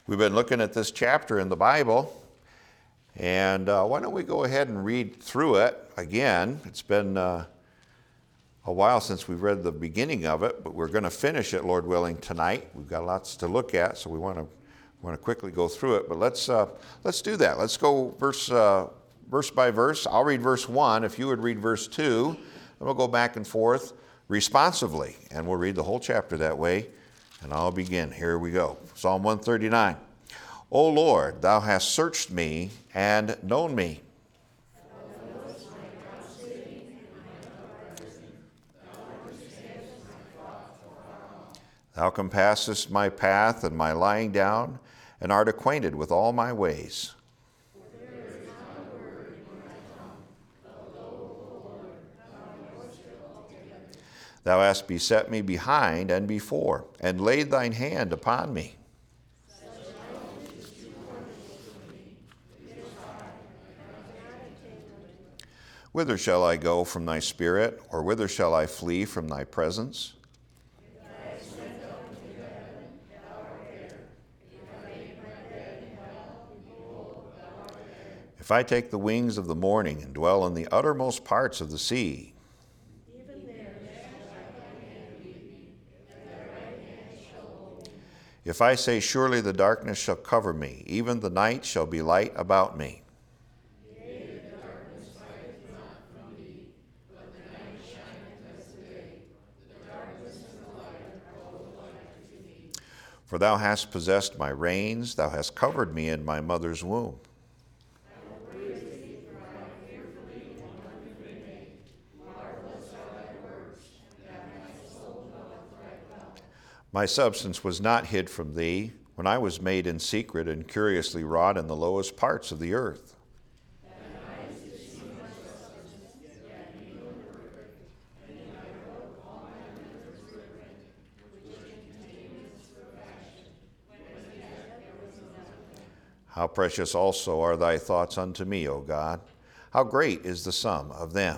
We've been looking at this chapter in the Bible, and why don't we go ahead and read through it again. It's been a while since we've read the beginning of it, but we're going to finish it, Lord willing, tonight. We've got lots to look at, so we want to quickly go through it. But let's do that. Let's go verse by verse. I'll read verse 1. If you would read verse 2, and we'll go back and forth responsively, and we'll read the whole chapter that way. And I'll begin. Here we go. Psalm 139. O Lord, thou hast searched me and known me. Thou compassest my path and my lying down, and art acquainted with all my ways. Thou hast beset me behind and before, and laid thine hand upon me. Whither shall I go from thy spirit, or whither shall I flee from thy presence? If I take the wings of the morning and dwell in the uttermost parts of the sea, if I say, surely the darkness shall cover me, even the night shall be light about me. For thou hast possessed my reins, thou hast covered me in my mother's womb. My substance was not hid from thee when I was made in secret and curiously wrought in the lowest parts of the earth. How precious also are thy thoughts unto me, O God! How great is the sum of them!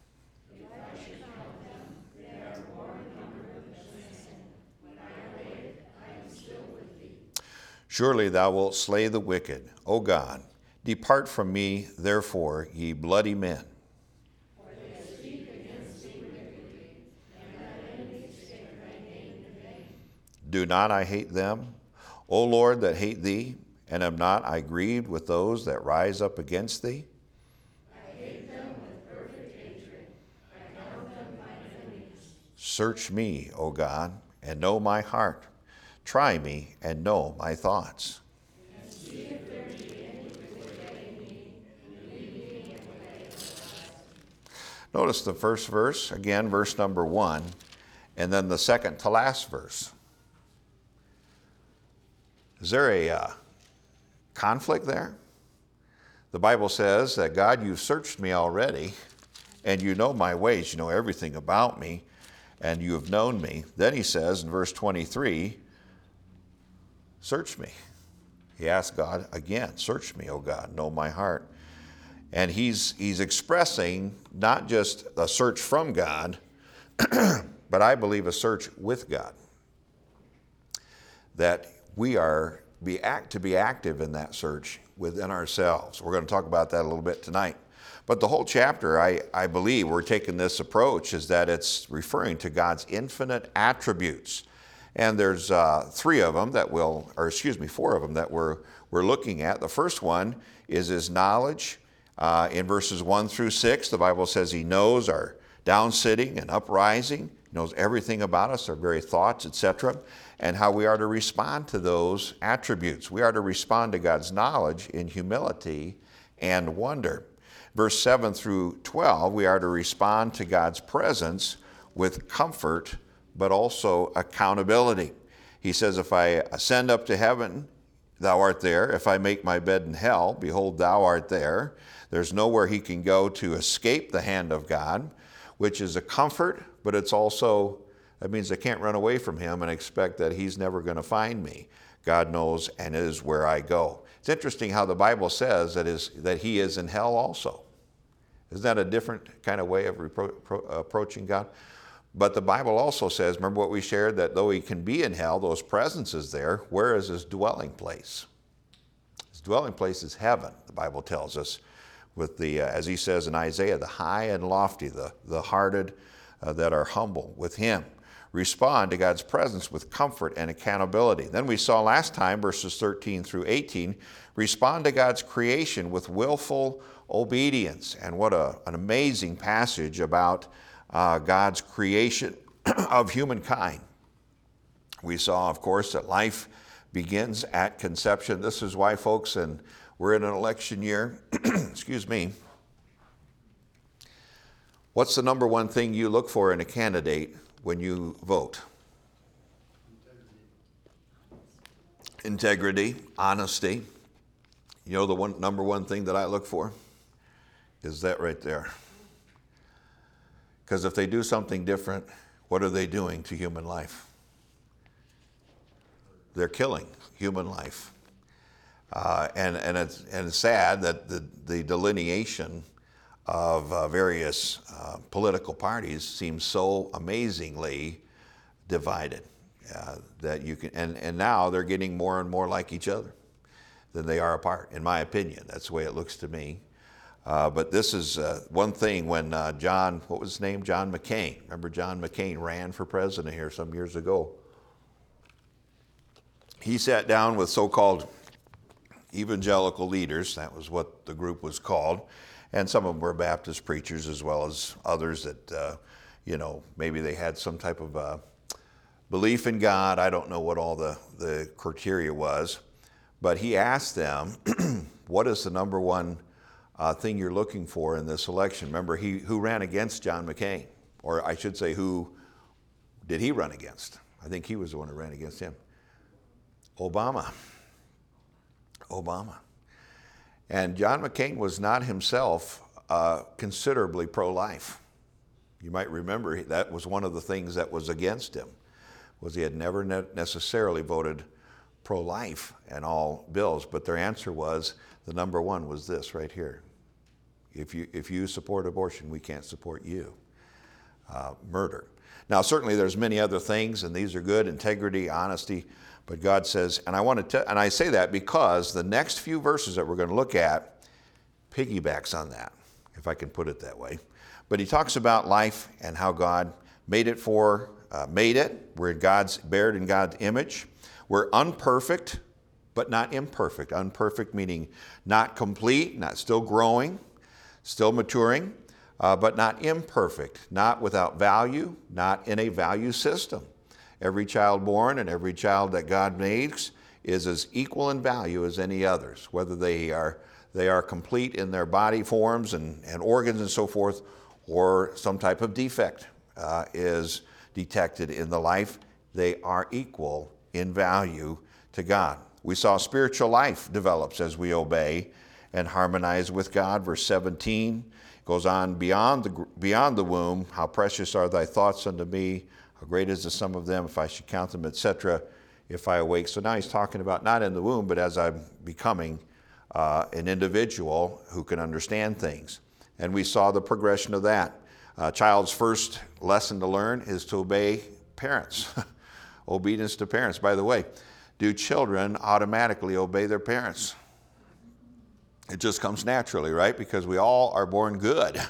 Surely thou wilt slay the wicked, O God. Depart from me, therefore, ye bloody men. Do not I hate them, O Lord, that hate thee? And am not I grieved with those that rise up against thee? I hate them with perfect hatred. I count them mine enemies. Search me, O God, and know my heart. Try me and know my thoughts. And see if there be any wicked way in me, and lead me in the way everlasting. Notice the first verse, again, verse number 1, and then the second to last verse. Is there a conflict there? The Bible says that, God, you've searched me already, and you know my ways, you know everything about me, and you have known me. Then he says in verse 23, search me. He asks God again, search me, O God, know my heart. And he's expressing not just a search from God, but I believe a search with God. That we are to be active in that search within ourselves. We're going to talk about that a little bit tonight. But the whole chapter, I believe, we're taking this approach is that it's referring to God's infinite attributes. And there's four of them that we're looking at. The first one is his knowledge. In verses 1 through 6, the Bible says he knows our down sitting and uprising, knows everything about us, our very thoughts, etc., and how we are to respond to those attributes. We are to respond to God's knowledge in humility and wonder. Verse 7 through 12, we are to respond to God's presence with comfort, but also accountability. He says, if I ascend up to heaven, thou art there. If I make my bed in hell, behold, thou art there. There's nowhere he can go to escape the hand of God, which is a comfort, but it's also, that means I can't run away from him and expect that he's never going to find me. God knows and is where I go. It's interesting how the Bible says that he is in hell also. Isn't that a different kind of way of approaching God? But the Bible also says, remember what we shared, that though he can be in hell, those presences there, where is his dwelling place? His dwelling place is heaven, the Bible tells us, with the, as he says in Isaiah, the high and lofty, the hearted that are humble with him. Respond to God's presence with comfort and accountability. Then we saw last time, verses 13 through 18, respond to God's creation with willful obedience. And what an amazing passage about God's creation of humankind. We saw, of course, that life begins at conception. This is why, folks, and we're in an election year, excuse me, what's the number one thing you look for in a candidate when you vote? Integrity, honesty. You know the number one thing that I look for is that right there. Because if they do something different, what are they doing to human life? They're killing human life. And it's sad that the delineation of various political parties seems so amazingly divided that you can, and now they're getting more and more like each other than they are apart, in my opinion. That's the way it looks to me. But this is one thing when John, what was his name? John McCain. Remember John McCain ran for president here some years ago. He sat down with so-called evangelical leaders. That was what the group was called. And some of them were Baptist preachers as well as others that, maybe they had some type of belief in God. I don't know what all the criteria was. But he asked them, what is the number one thing you're looking for in this election? Remember, who ran against John McCain? Or I should say, who did he run against? I think he was the one who ran against him. Obama. And John McCain was not himself considerably pro-life. You might remember that was one of the things that was against him, was he had never necessarily voted pro-life in all bills, but their answer was, the number one was this right here. If you support abortion, we can't support you. Murder. Now, certainly there's many other things, and these are good, integrity, honesty, but God says, and I say that because the next few verses that we're going to look at piggybacks on that, if I can put it that way. But he talks about life and how God made it. We're bared in God's image. We're unperfect, but not imperfect. Unperfect meaning not complete, not still growing, still maturing, but not imperfect, not without value, not in a value system. Every child born and every child that God makes is as equal in value as any others, whether they are complete in their body forms and organs and so forth, or some type of defect is detected in the life. They are equal in value to God. We saw spiritual life develops as we obey and harmonize with God. Verse 17 goes on, beyond the womb, how precious are thy thoughts unto me, how great is the sum of them, if I should count them, etc., if I awake. So now he's talking about not in the womb, but as I'm becoming an individual who can understand things. And we saw the progression of that. A child's first lesson to learn is to obey parents. Obedience to parents. By the way, do children automatically obey their parents? It just comes naturally, right? Because we all are born good.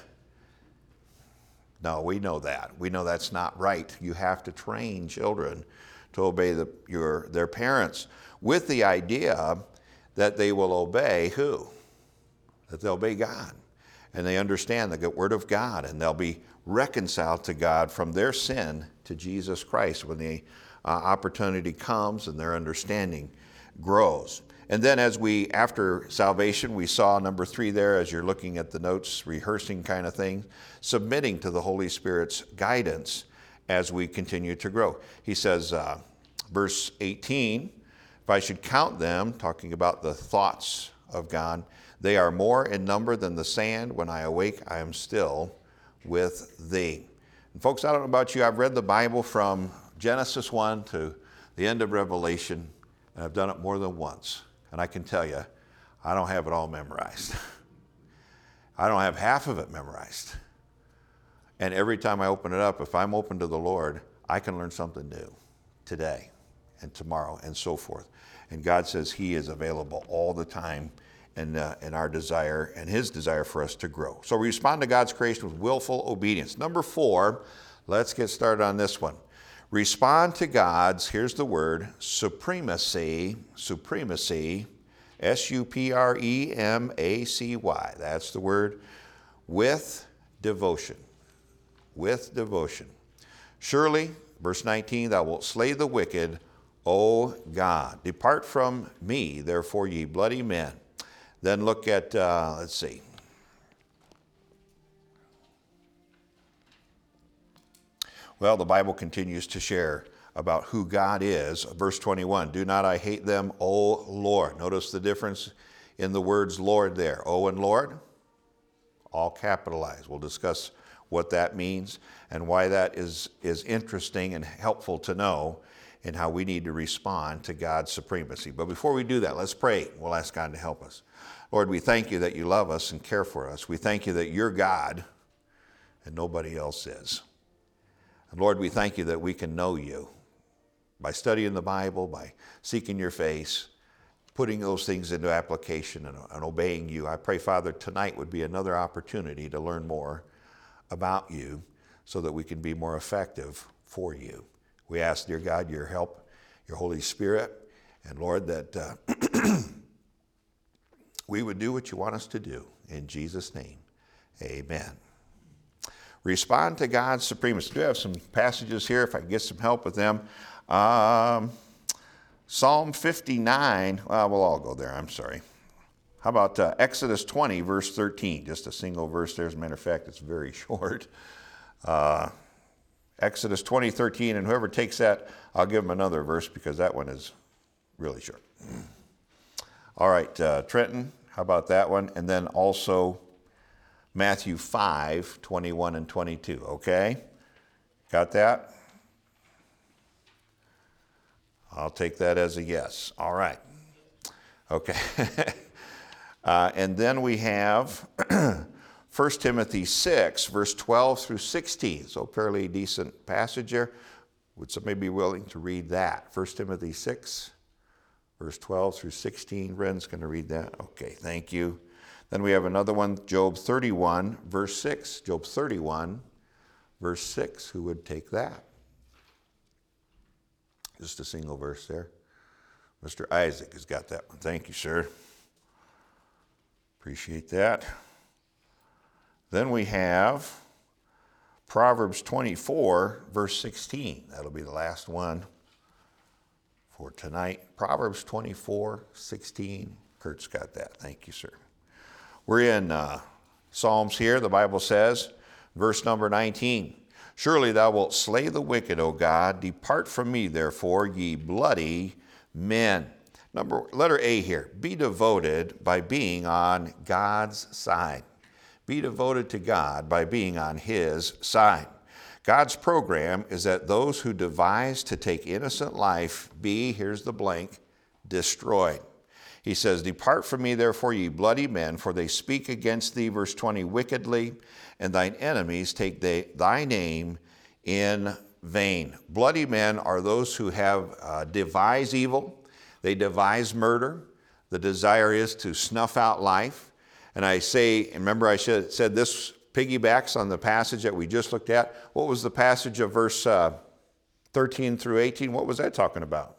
No, we know that. We know that's not right. You have to train children to obey their parents with the idea that they will obey who? That they'll obey God. And they understand the word of God, and they'll be reconciled to God from their sin to Jesus Christ when the opportunity comes and their understanding grows. And then after salvation, we saw number 3 there, as you're looking at the notes, rehearsing kind of thing, submitting to the Holy Spirit's guidance as we continue to grow. He says, verse 18, if I should count them, talking about the thoughts of God, they are more in number than the sand. When I awake, I am still with thee. And folks, I don't know about you, I've read the Bible from Genesis 1 to the end of Revelation, and I've done it more than once. And I can tell you, I don't have it all memorized. I don't have half of it memorized. And every time I open it up, if I'm open to the Lord, I can learn something new today and tomorrow and so forth. And God says he is available all the time in our desire and his desire for us to grow. So respond to God's creation with willful obedience. Number 4, let's get started on this one. Respond to God's, here's the word, supremacy, S-U-P-R-E-M-A-C-Y. That's the word, with devotion. With devotion. Surely, verse 19, thou wilt slay the wicked, O God. Depart from me, therefore, ye bloody men. Then look at, let's see. Well, the Bible continues to share about who God is. Verse 21, do not I hate them, O Lord. Notice the difference in the words Lord there. O and Lord, all capitalized. We'll discuss what that means and why that is interesting and helpful to know and how we need to respond to God's supremacy. But before we do that, let's pray. We'll ask God to help us. Lord, we thank you that you love us and care for us. We thank you that you're God and nobody else is. And Lord, we thank you that we can know you by studying the Bible, by seeking your face, putting those things into application and obeying you. I pray, Father, tonight would be another opportunity to learn more about you so that we can be more effective for you. We ask, dear God, your help, your Holy Spirit, and Lord, that we would do what you want us to do. In Jesus' name, amen. Respond to God's supremacy. Do have some passages here, if I can get some help with them. Psalm 59, we'll all go there, I'm sorry. How about Exodus 20, verse 13? Just a single verse there. As a matter of fact, it's very short. Exodus 20, 13, and whoever takes that, I'll give them another verse because that one is really short. All right, Trenton, how about that one? And then also Matthew 5, 21 and 22, okay? Got that? I'll take that as a yes. All right. Okay. And then we have 1 Timothy 6, verse 12 through 16. So fairly decent passage there. Would somebody be willing to read that? 1 Timothy 6, verse 12 through 16. Ren's going to read that. Okay, thank you. Then we have another one, Job 31, verse 6. Job 31, verse 6. Who would take that? Just a single verse there. Mr. Isaac has got that one. Thank you, sir. Appreciate that. Then we have Proverbs 24, verse 16. That'll be the last one for tonight. Proverbs 24, 16. Kurt's got that. Thank you, sir. We're in Psalms here. The Bible says, verse number 19, surely thou wilt slay the wicked, O God. Depart from me, therefore, ye bloody men. Letter A here, be devoted by being on God's side. Be devoted to God by being on his side. God's program is that those who devise to take innocent life be, here's the blank, destroyed. He says, depart from me, therefore, ye bloody men, for they speak against thee, verse 20, wickedly, and thine enemies take thy name in vain. Bloody men are those who have devised evil. They devise murder. The desire is to snuff out life. And I say, remember I said this piggybacks on the passage that we just looked at. What was the passage of verse 13 through 18? What was that talking about?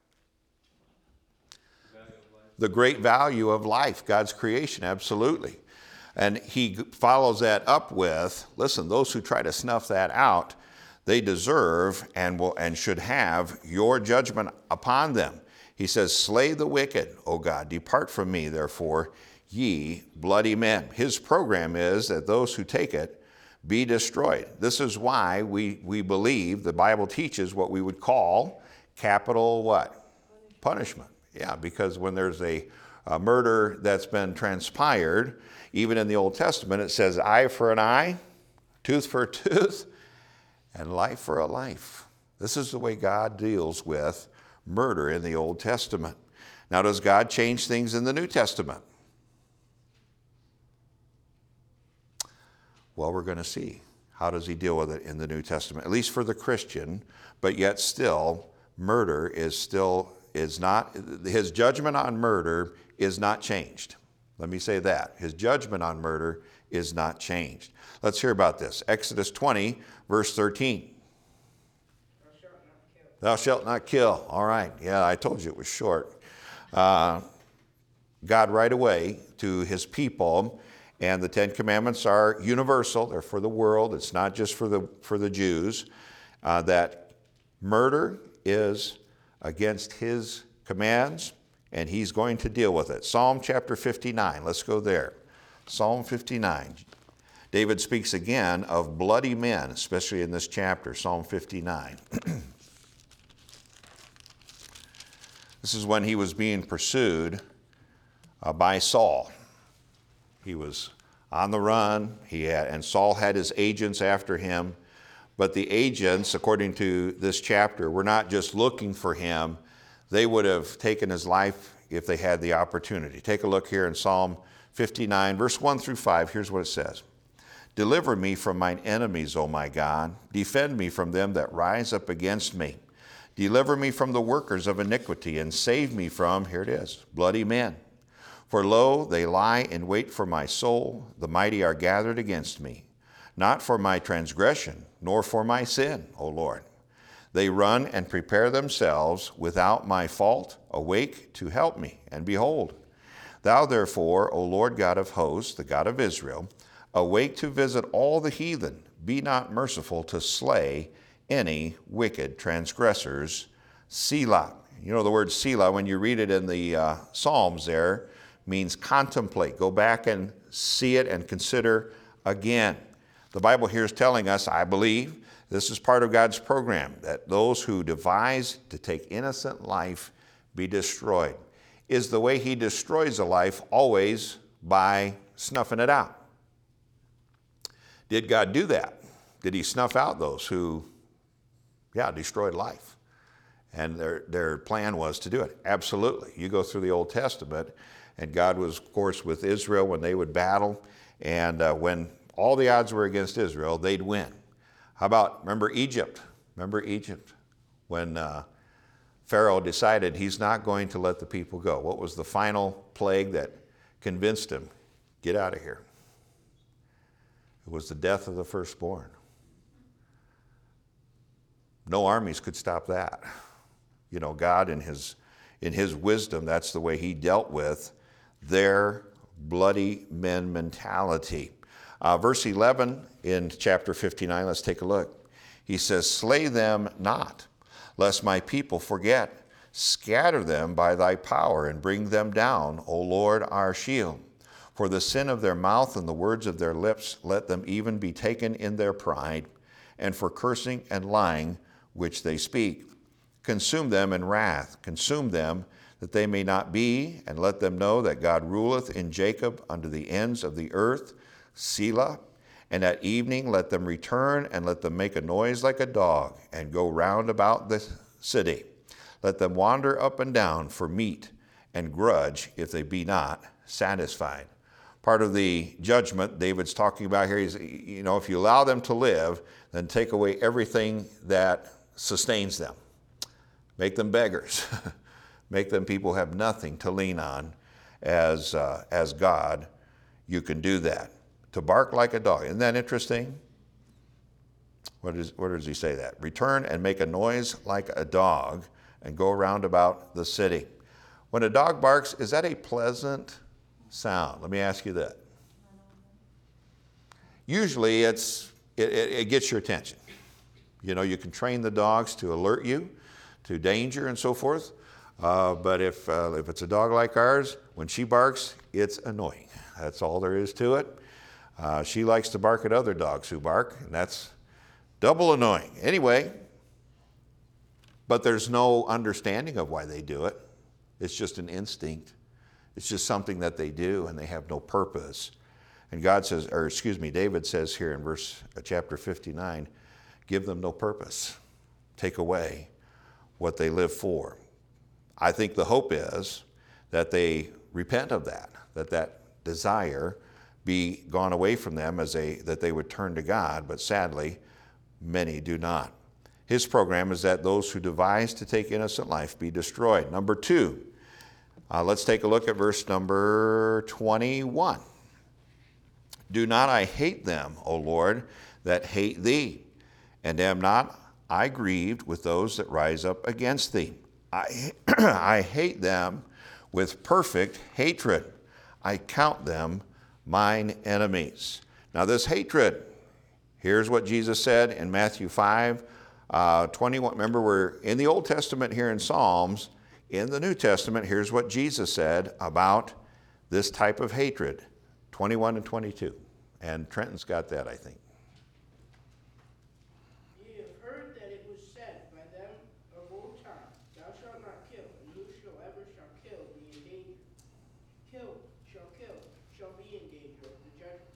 The great value of life, God's creation, absolutely. And he follows that up with, listen, those who try to snuff that out, they deserve and should have your judgment upon them. He says, slay the wicked, O God, depart from me, therefore, ye bloody men. His program is that those who take it be destroyed. This is why we believe the Bible teaches what we would call capital what? Punishment. Yeah, because when there's a murder that's been transpired, even in the Old Testament, it says eye for an eye, tooth for a tooth, and life for a life. This is the way God deals with murder in the Old Testament. Now, does God change things in the New Testament? Well, we're going to see How does he deal with it in the New Testament? At least for the Christian, but yet still, murder is not, his judgment on murder is not changed. Let me say that. His judgment on murder is not changed. Let's hear about this. Exodus 20, verse 13. Thou shalt not kill. All right. Yeah, I told you it was short. God right away to his people, and the Ten Commandments are universal. They're for the world. It's not just for the Jews. That murder is against his commands, and he's going to deal with it. Psalm chapter 59. Let's go there. Psalm 59. David speaks again of bloody men, especially in this chapter, Psalm 59. This is when he was being pursued by Saul. He was on the run, and Saul had his agents after him. But the agents, according to this chapter, were not just looking for him. They would have taken his life if they had the opportunity. Take a look here in Psalm 59, verse 1 through 5. Here's what it says. Deliver me from mine enemies, O my God. Defend me from them that rise up against me. Deliver me from the workers of iniquity, and save me from, here it is, bloody men. For lo, they lie in wait for my soul. The mighty are gathered against me. Not for my transgression, nor for my sin, O Lord. They run and prepare themselves without my fault. Awake to help me, and behold. Thou therefore, O Lord God of hosts, the God of Israel, awake to visit all the heathen. Be not merciful to slay any wicked transgressors. Selah. You know the word Selah, when you read it in the Psalms there, means contemplate. Go back and see it and consider again. The Bible here is telling us, I believe, this is part of God's program, that those who devise to take innocent life be destroyed. Is the way he destroys a life always by snuffing it out? Did God do that? Did he snuff out those who, destroyed life? And their plan was to do it. Absolutely. You go through the Old Testament, and God was, of course, with Israel when they would battle, and when all the odds were against Israel, they'd win. How about, remember Egypt? Remember Egypt? When Pharaoh decided he's not going to let the people go. What was the final plague that convinced him? Get out of here. It was the death of the firstborn. No armies could stop that. You know, God in his wisdom, that's the way he dealt with their bloody men mentality. Verse 11 in chapter 59, let's take a look. He says, slay them not, lest my people forget. Scatter them by thy power and bring them down, O Lord, our shield. For the sin of their mouth and the words of their lips, let them even be taken in their pride, and for cursing and lying which they speak. Consume them in wrath, consume them, that they may not be, and let them know that God ruleth in Jacob unto the ends of the earth. Selah. And at evening let them return, and let them make a noise like a dog, and go round about the city. Let them wander up and down for meat, and grudge if they be not satisfied. Part of the judgment David's talking about here is, if you allow them to live, then take away everything that sustains them. Make them beggars. Make them people who have nothing to lean on. As God, you can do that. To bark like a dog. Isn't that interesting? Where does he say that? Return and make a noise like a dog and go around about the city. When a dog barks, is that a pleasant sound? Let me ask you that. Usually it gets your attention. You can train the dogs to alert you to danger and so forth. But if it's a dog like ours, when she barks, it's annoying. That's all there is to it. She likes to bark at other dogs who bark, and that's double annoying. Anyway, but there's no understanding of why they do it. It's just an instinct. It's just something that they do, and they have no purpose. And David says here in chapter 59, give them no purpose. Take away what they live for. I think the hope is that they repent of that desire be gone away from them that they would turn to God, but sadly, many do not. His program is that those who devise to take innocent life be destroyed. Number 2, let's take a look at verse number 21. Do not I hate them, O Lord, that hate thee? And am not I grieved with those that rise up against thee? I hate them with perfect hatred. I count them mine enemies. Now this hatred, here's what Jesus said in Matthew 5:21. Remember, we're in the Old Testament here in Psalms. In the New Testament, here's what Jesus said about this type of hatred, 21 and 22. And Trenton's got that, I think. Ye have heard that it was said by them of old time, Thou shalt not kill, and whosoever shall kill be in danger. Shall be in danger of the judgment.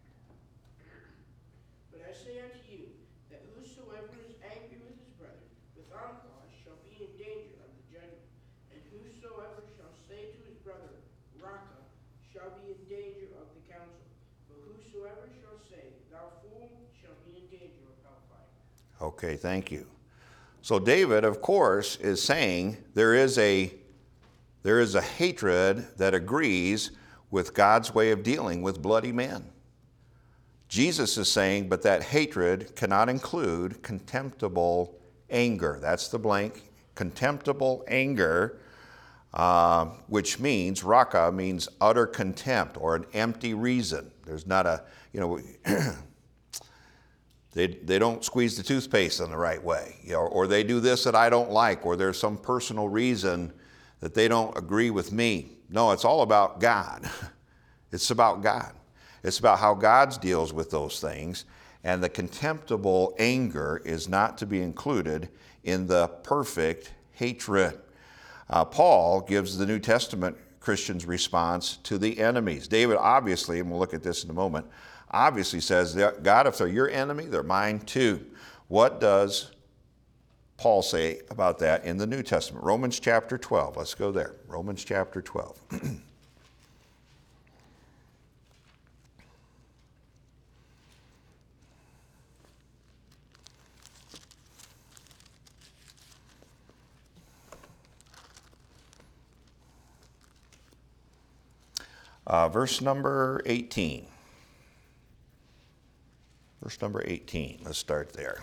But I say unto you, that whosoever is angry with his brother without cause shall be in danger of the judgment. And whosoever shall say to his brother, Raca, shall be in danger of the council. But whosoever shall say, Thou fool, shall be in danger of hellfire. Okay, thank you. So David, of course, is saying there is a hatred that agrees with God's way of dealing with bloody men. Jesus is saying, but that hatred cannot include contemptible anger. That's the blank. Contemptible anger, which means, raka means utter contempt or an empty reason. There's not a, they don't squeeze the toothpaste in the right way, or they do this that I don't like, or there's some personal reason that they don't agree with me. No, it's all about God. It's about God. It's about how God deals with those things, and the contemptible anger is not to be included in the perfect hatred. Paul gives the New Testament Christians' response to the enemies. David obviously, and we'll look at this in a moment, obviously says, God, if they're your enemy, they're mine too. What does Paul say about that in the New Testament? Romans chapter 12. Let's go there. Romans chapter 12. Verse number 18. Verse number 18. Let's start there.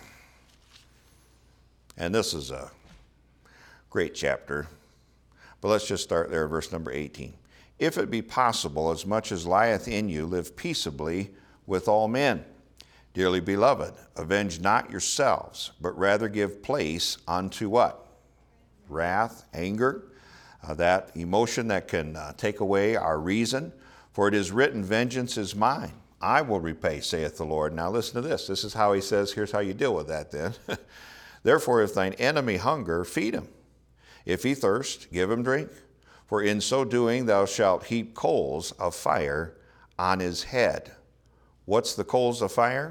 And this is a great chapter, but let's just start there, verse number 18. If it be possible, as much as lieth in you, live peaceably with all men. Dearly beloved, avenge not yourselves, but rather give place unto what? Wrath, anger, that emotion that can take away our reason. For it is written, vengeance is mine. I will repay, saith the Lord. Now listen to this. This is how he says, here's how you deal with that then. Therefore, if thine enemy hunger, feed him. If he thirst, give him drink. For in so doing thou shalt heap coals of fire on his head. What's the coals of fire?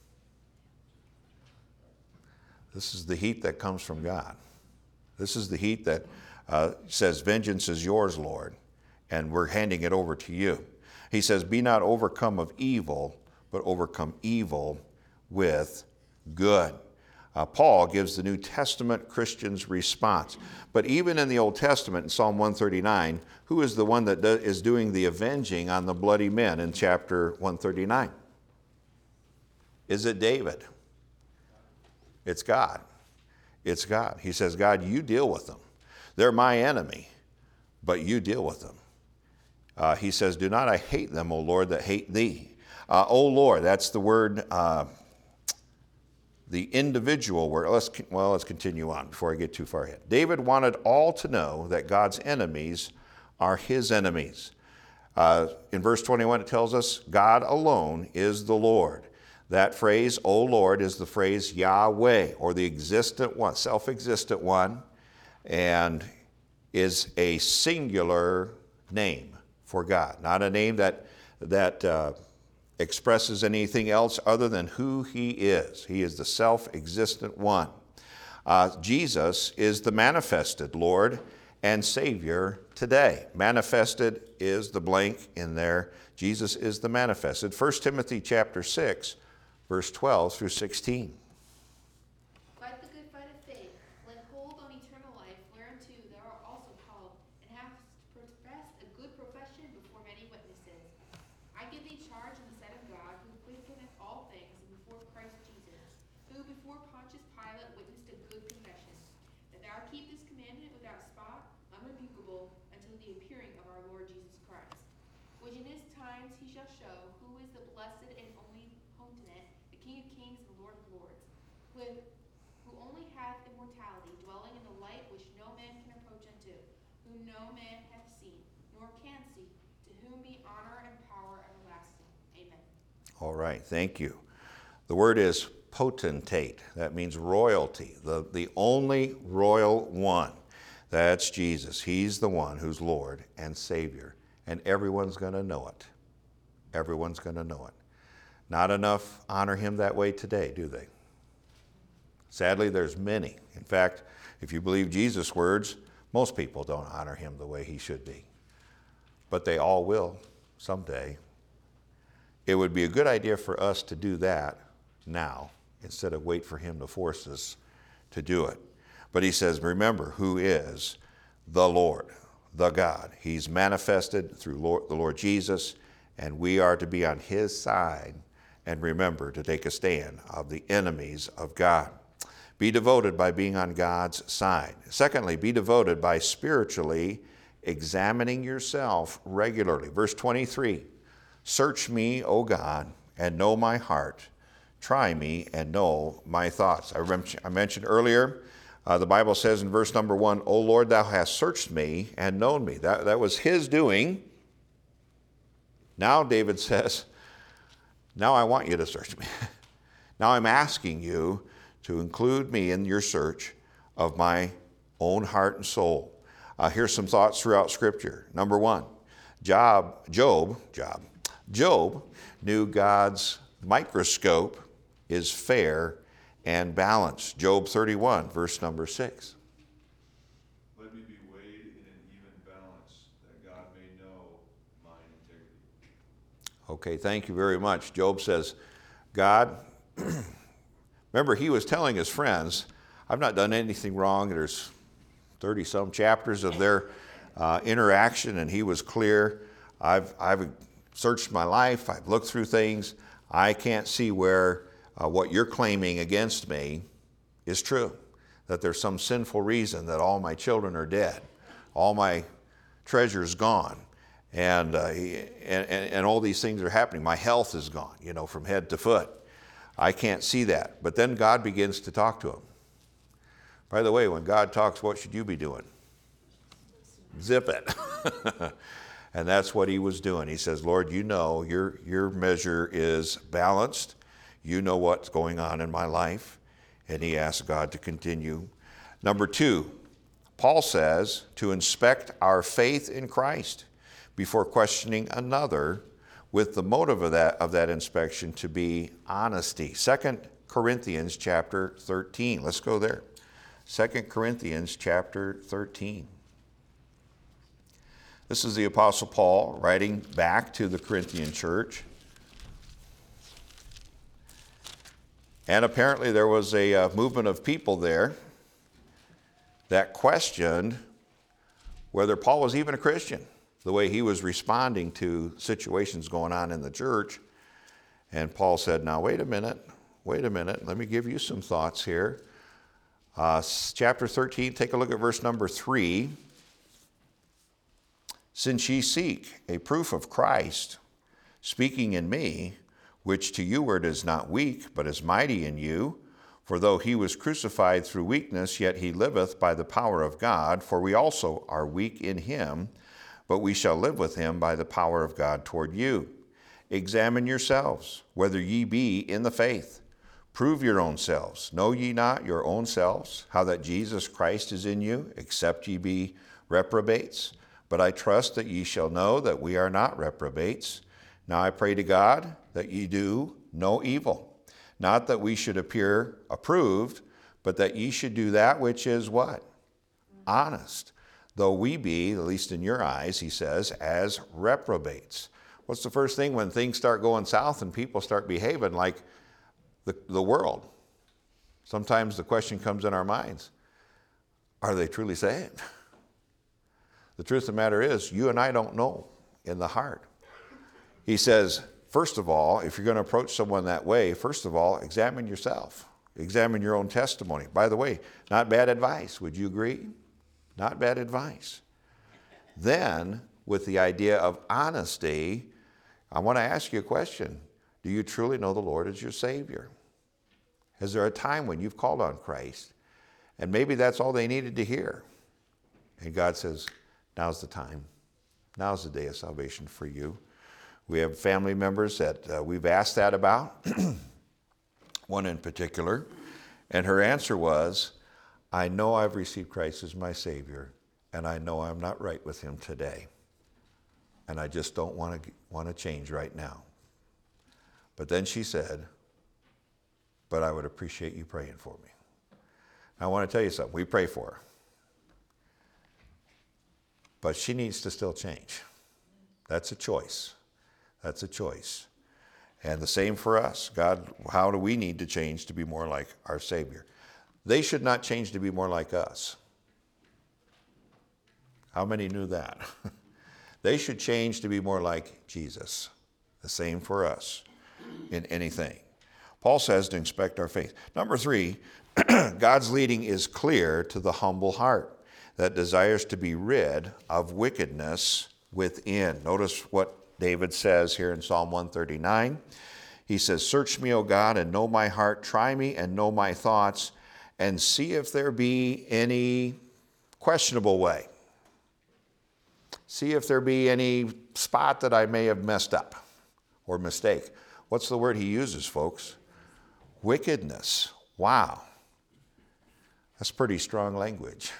This is the heat that comes from God. This is the heat that says, vengeance is yours, Lord, and we're handing it over to you. He says, be not overcome of evil, but overcome evil with good. Paul gives the New Testament Christians' response. But even in the Old Testament, in Psalm 139, who is the one that is doing the avenging on the bloody men in chapter 139? Is it David? It's God. It's God. He says, God, you deal with them. They're my enemy, but you deal with them. He says, do not I hate them, O Lord, that hate thee. O Lord, that's the word, the individual word. Let's continue on before I get too far ahead. David wanted all to know that God's enemies are his enemies. In verse 21, it tells us, God alone is the Lord. That phrase, O Lord, is the phrase Yahweh, or the existent one, self-existent one, and is a singular name for God, not a name that expresses anything else other than who he is. He is the self-existent one. Jesus is the manifested Lord and Savior today. Manifested is the blank in there. Jesus is the manifested. 1 Timothy chapter 6, verse 12 through 16. Fight the good fight of faith, lay hold on eternal life, whereunto thou art also called, and hast professed a good profession before many witnesses. I give thee charge in the sight of God, who quickeneth all things, and before Christ Jesus, who before Pontius Pilate witnessed a good confession, that thou keep this commandment without spot, unrebukable, until the appearing of our Lord Jesus Christ, which in his times he shall show who is the blessed and only potentate, the King of kings and Lord of lords, who only hath immortality, dwelling in the light which no man can approach unto, whom no man hath seen, nor can see, to whom be honor and power everlasting. Amen. All right, thank you. The word is potentate. That means royalty, the only royal one. That's Jesus. He's the one who's Lord and Savior, and everyone's going to know it. Everyone's going to know it. Not enough honor him that way today, do they? Sadly, there's many. In fact, if you believe Jesus' words, most people don't honor him the way he should be. But they all will someday. It would be a good idea for us to do that now instead of wait for him to force us to do it. But he says, remember who is the Lord, the God. He's manifested through the Lord Jesus, and we are to be on his side and remember to take a stand of the enemies of God. Be devoted by being on God's side. Secondly, be devoted by spiritually examining yourself regularly. Verse 23, search me, O God, and know my heart. Try me and know my thoughts. I mentioned earlier, the Bible says in verse number 1, O Lord, thou hast searched me and known me. That was his doing. Now David says, now I want you to search me. Now I'm asking you to include me in your search of my own heart and soul. Here's some thoughts throughout Scripture. Number 1, Job knew God's microscope is fair and balanced. Job 31, verse number 6. Let me be weighed in an even balance, that God may know my integrity. Okay, thank you very much. Job says, God, remember he was telling his friends, I've not done anything wrong. There's 30-some chapters of their interaction, and he was clear. I've searched my life. I've looked through things. I can't see where what you're claiming against me is true, that there's some sinful reason that all my children are dead, all my treasure's gone, and all these things are happening. My health is gone, from head to foot. I can't see that. But then God begins to talk to him. By the way, when God talks, what should you be doing? Zip it. And that's what he was doing. He says, Lord, you know your measure is balanced. You know what's going on in my life. And he asked God to continue. Number 2, Paul says to inspect our faith in Christ before questioning another, with the motive of that inspection to be honesty. 2 Corinthians chapter 13. Let's go there. 2 Corinthians chapter 13. This is the Apostle Paul writing back to the Corinthian church. And apparently there was a movement of people there that questioned whether Paul was even a Christian, the way he was responding to situations going on in the church. And Paul said, now wait a minute, let me give you some thoughts here. Chapter 13, take a look at verse number 3. Since ye seek a proof of Christ, speaking in me, which to you word is not weak, but is mighty in you, for though he was crucified through weakness, yet he liveth by the power of God, for we also are weak in him, but we shall live with him by the power of God toward you. Examine yourselves, whether ye be in the faith. Prove your own selves. Know ye not your own selves, how that Jesus Christ is in you, except ye be reprobates? But I trust that ye shall know that we are not reprobates. Now I pray to God that ye do no evil, not that we should appear approved, but that ye should do that which is what? Honest, though we be, at least in your eyes, he says, as reprobates. What's the first thing when things start going south and people start behaving like the world? Sometimes the question comes in our minds, are they truly saved? The truth of the matter is, you and I don't know in the heart. He says, first of all, if you're going to approach someone that way, first of all, examine yourself. Examine your own testimony. By the way, not bad advice. Would you agree? Not bad advice. Then, with the idea of honesty, I want to ask you a question. Do you truly know the Lord as your Savior? Is there a time when you've called on Christ, and maybe that's all they needed to hear? And God says, now's the time. Now's the day of salvation for you. We have family members that we've asked that about, one in particular, and her answer was, I know I've received Christ as my Savior, and I know I'm not right with him today, and I just don't want to change right now. But then she said, but I would appreciate you praying for me. I want to tell you something. We pray for her. But she needs to still change. That's a choice. That's a choice. And the same for us. God, how do we need to change to be more like our Savior? They should not change to be more like us. How many knew that? They should change to be more like Jesus. The same for us in anything. Paul says to inspect our faith. Number 3, God's leading is clear to the humble heart that desires to be rid of wickedness within. Notice what David says here in Psalm 139. He says, search me, O God, and know my heart. Try me and know my thoughts, and see if there be any questionable way. See if there be any spot that I may have messed up or mistake. What's the word he uses, folks? Wickedness. Wow. That's pretty strong language.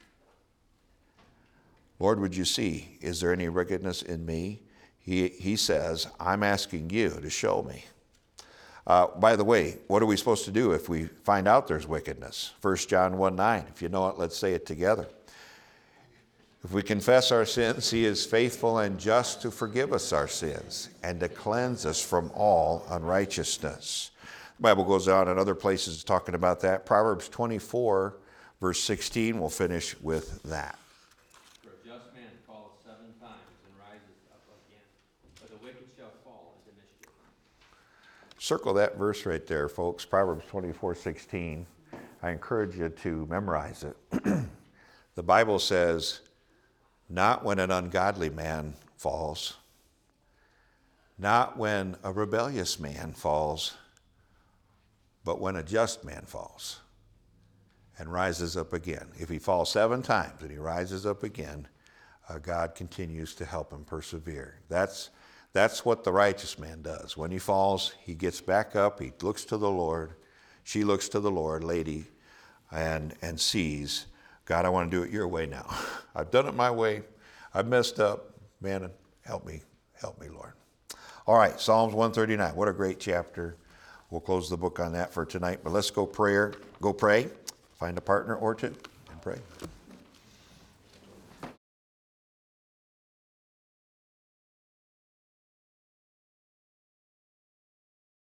Lord, would you see, is there any wickedness in me? He says, I'm asking you to show me. By the way, what are we supposed to do if we find out there's wickedness? 1 John 1:9. If you know it, let's say it together. If we confess our sins, he is faithful and just to forgive us our sins and to cleanse us from all unrighteousness. The Bible goes on in other places talking about that. Proverbs 24, verse 16, we'll finish with that. For a just man falleth 7 times and rises up again, but the wicked shall fall into mischief. Circle that verse right there, folks. Proverbs 24, 16. I encourage you to memorize it. The Bible says, not when an ungodly man falls, not when a rebellious man falls, but when a just man falls and rises up again. If he falls 7 times and he rises up again, God continues to help him persevere. That's what the righteous man does. When he falls, he gets back up, he looks to the Lord, she looks to the Lord, lady, and sees, God, I want to do it your way now. I've done it my way. I've messed up. Man, help me, Lord. All right, Psalms 139. What a great chapter. We'll close the book on that for tonight, but let's go pray. Find a partner or two and pray.